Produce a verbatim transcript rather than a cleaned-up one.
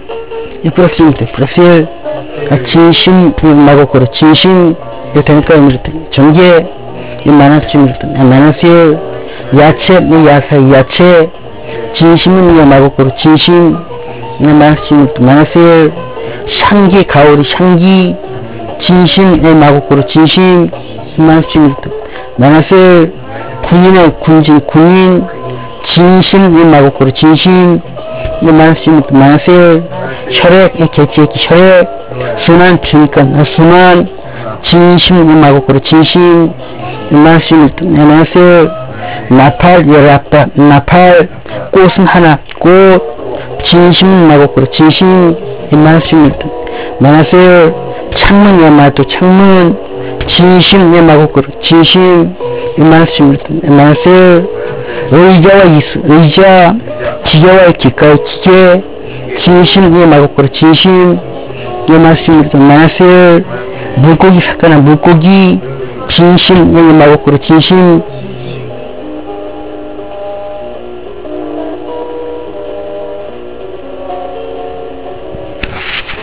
이 불합심입니다. 불합실 진심 마고코로 진심 이 되니까 전개 이 만화심입니다. 만화실 야채 이 야사 야채 진심은 이 마고코로 진심 이 만화심입니다. 만화실 향기 가오리 향기 진심 이 마고코로 진심 이 만화심입니다. 만화실 군인의 군진 군인 진심 이 마고코로 진심 이 만화심입니다. 만화실 혈액 이 개체 혈액 순환 그러니까 순환 진심 이 마고코로 진심 이 만화심입니다. 만화실 나팔 열았다 나팔 꽃은 하나 꽃 진심 마고코로 진심 이 만화심입니다. 만화실 창문 야마도 창문 진심 이 마고코로 진심 이 만화심입니다. 만화실 의자와 이수 의자 기계와 기가의 기계 진심 이 마고코로 진심 이 만화심입니다. 만화실 물고기 사카나 물고기 진심 이 마고코로 진심